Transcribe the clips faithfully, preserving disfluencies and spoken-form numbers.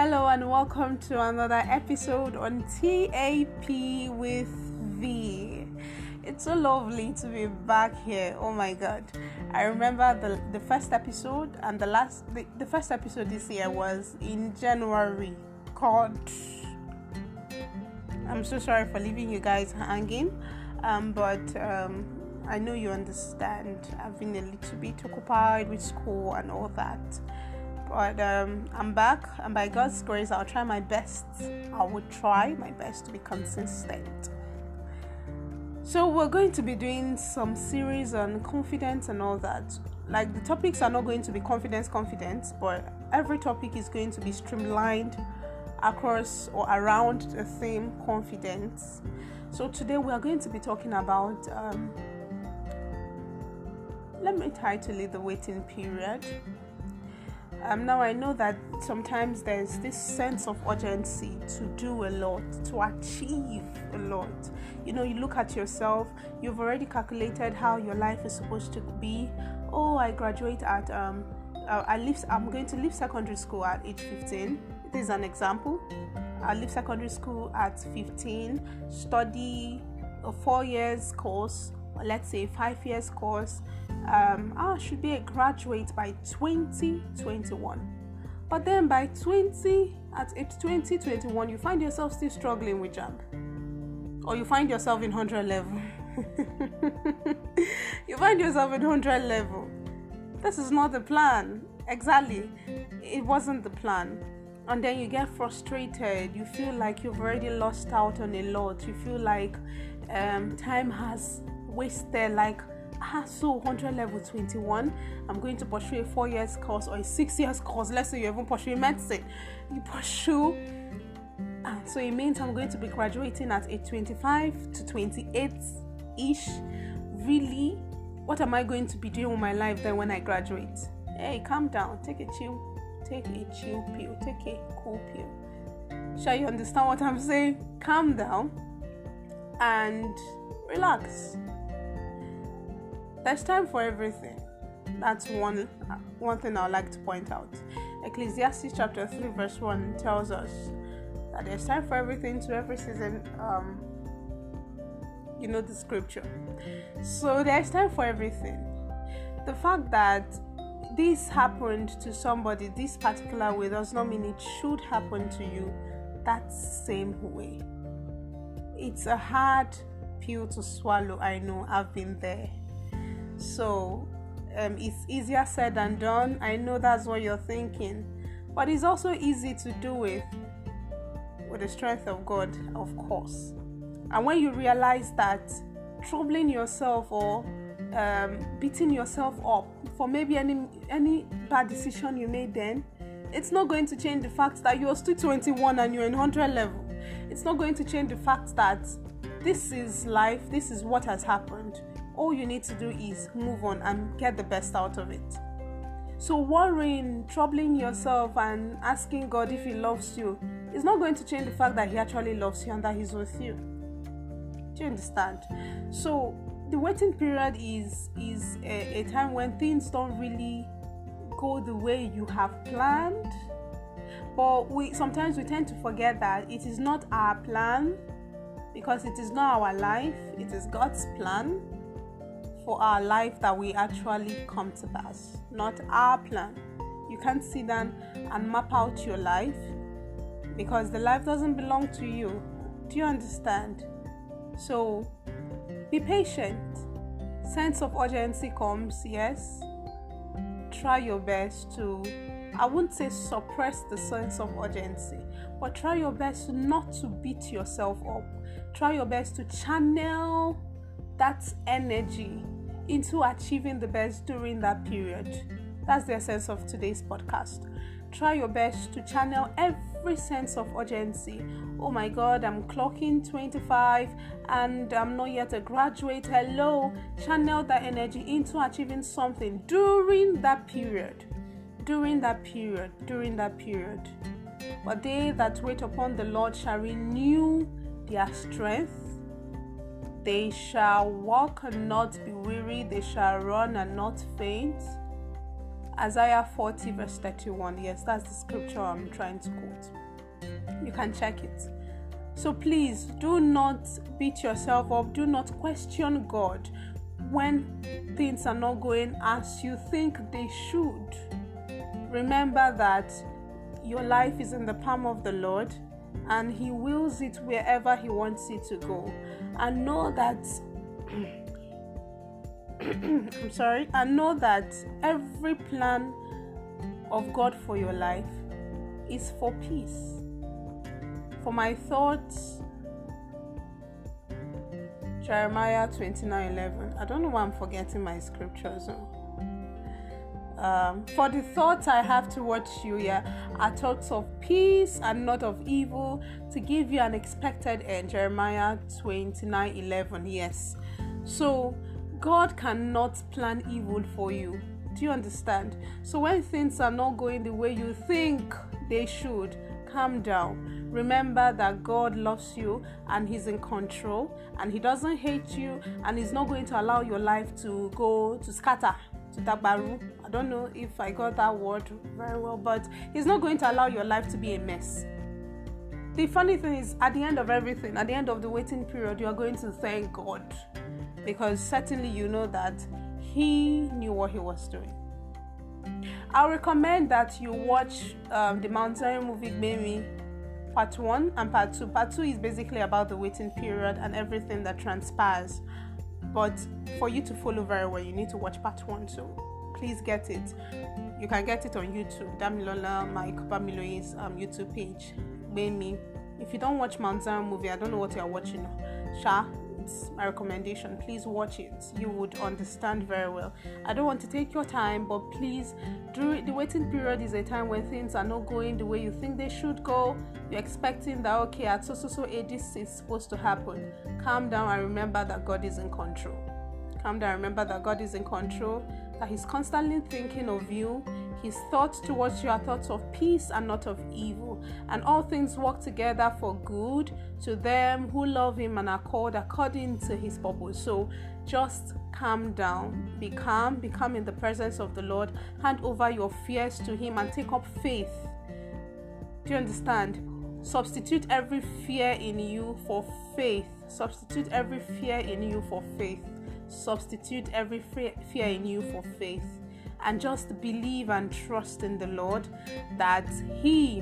Hello and welcome to another episode on T A P with V. It's so lovely to be back here. Oh my god. I remember the the first episode and the last the, the first episode this year was in January. God. I'm so sorry for leaving you guys hanging. Um but um I know you understand. I've been a little bit occupied with school and all that. But um, I'm back, and by God's grace, I'll try my best. I will try my best to be consistent. So we're going to be doing some series on confidence and all that. Like, the topics are not going to be confidence, confidence, but every topic is going to be streamlined across or around the theme confidence. So today we are going to be talking about, um, let me title it the waiting period. Um, now I know that sometimes there's this sense of urgency to do a lot, to achieve a lot. You know, you look at yourself, you've already calculated how your life is supposed to be. Oh, I graduate at, um, uh, I leave, I'm going to leave secondary school at age fifteen. This is an example. I leave secondary school at fifteen, study a four years course, or let's say five years course. Um, I should be a graduate by twenty twenty-one. But then by twenty, at age twenty twenty-one, you find yourself still struggling with JAMB. Or you find yourself in one hundred level. You find yourself in one hundred level. This is not the plan. Exactly. It wasn't the plan. And then you get frustrated. You feel like you've already lost out on a lot. You feel like um, time has wasted, like, ah, so one hundred level twenty-one, I'm going to pursue a four years course or a six years course. Let's say you're even pursuing medicine. You pursue, ah, so it means I'm going to be graduating at age twenty-five to twenty-eight-ish. Really? What am I going to be doing with my life then when I graduate? Hey, calm down. Take a chill. Take a chill pill. Take a cool pill. Shall you understand what I'm saying? Calm down and relax. There's time for everything. That's one one thing I would like to point out. Ecclesiastes chapter three verse one tells us that there's time for everything, to every season. Um, you know the scripture. So there's time for everything. The fact that this happened to somebody this particular way does not mean it should happen to you that same way. It's a hard pill to swallow. I know, I've been there. So um, it's easier said than done. I know that's what you're thinking, but it's also easy to do it with the strength of God, of course. And when you realize that troubling yourself or um, beating yourself up for maybe any any bad decision you made then, it's not going to change the fact that you're still twenty-one and you're in one hundred level. It's not going to change the fact that this is life, this is what has happened. All you need to do is move on and get the best out of it. So worrying, troubling yourself and asking God if He loves you is not going to change the fact that He actually loves you and that He's with you. Do you understand? So the waiting period is, is a, a time when things don't really go the way you have planned. But we sometimes we tend to forget that it is not our plan, because it is not our life, it is God's plan for our life that we actually come to pass, not our plan. You can't sit down and map out your life because the life doesn't belong to you. Do you understand? So be patient. Sense of urgency comes, yes. Try your best to, I wouldn't say suppress the sense of urgency, but try your best not to beat yourself up. Try your best to channel that energy into achieving the best during that period. That's the essence of today's podcast. Try your best to channel every sense of urgency. Oh my God, I'm clocking twenty-five and I'm not yet a graduate. Hello. Channel that energy into achieving something during that period. During that period. During that period. But they that wait upon the Lord shall renew their strength. They shall walk and not be weary. They shall run and not faint. Isaiah forty verse thirty-one. Yes, that's the scripture I'm trying to quote. You can check it. So please do not beat yourself up. Do not question God when things are not going as you think they should. Remember that your life is in the palm of the Lord, and He wills it wherever He wants it to go. And know that I'm sorry, and know that every plan of God for your life is for peace. For my thoughts, Jeremiah twenty-nine eleven. I don't know why I'm forgetting my scriptures. Um, for the thoughts I have towards you yeah, are thoughts of peace and not of evil, to give you an expected end. Jeremiah twenty-nine eleven. Yes. So God cannot plan evil for you. Do you understand? So when things are not going the way you think they should, calm down. Remember that God loves you and He's in control, and He doesn't hate you, and He's not going to allow your life to go to scatter, to tabaru. I don't know if I got that word very well, but He's not going to allow your life to be a mess. The funny thing is, at the end of everything, at the end of the waiting period, you are going to thank God, because certainly you know that He knew what He was doing. I recommend that you watch um, the Mount Zion movie Baby part one and part two. Part two is basically about the waiting period and everything that transpires. But for you to follow very well, you need to watch part one. So please get it. You can get it on YouTube. Damilola, my Bamilo's um, YouTube page. Baby. If you don't watch Mount Zion movie, I don't know what you're watching. Sha. It's my recommendation. Please watch it. You would understand very well. I don't want to take your time, but please, during the waiting period is a time when things are not going the way you think they should go. You're expecting that, okay, at so so so age this is supposed to happen. Calm down and remember that God is in control. Calm down, remember that God is in control, that He's constantly thinking of you. His thoughts towards you are thoughts of peace and not of evil. And all things work together for good to them who love Him and are called according to His purpose. So just calm down. Be calm. Be calm in the presence of the Lord. Hand over your fears to Him and take up faith. Do you understand? Substitute every fear in you for faith. Substitute every fear in you for faith. Substitute every fear in you for faith. And just believe and trust in the Lord that He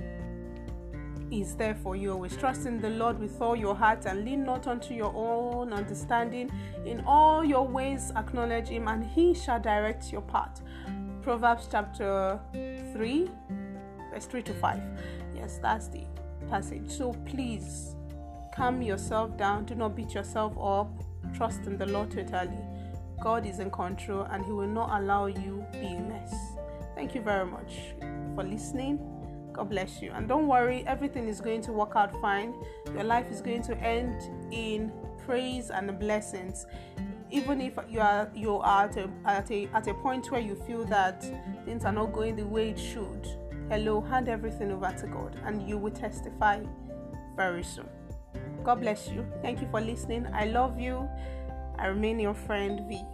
is there for you always. Trust in the Lord with all your heart and lean not unto your own understanding. In all your ways acknowledge Him, and He shall direct your path. Proverbs chapter three, verse three to five. Yes, that's the passage. So please calm yourself down. Do not beat yourself up. Trust in the Lord totally. God is in control, and He will not allow you be a mess. Thank you very much for listening. God bless you. And don't worry, everything is going to work out fine. Your life is going to end in praise and blessings. Even if you are you are at a, at a at a point where you feel that things are not going the way it should, hello, hand everything over to God, and you will testify very soon. God bless you. Thank you for listening. I love you. I remain your friend V.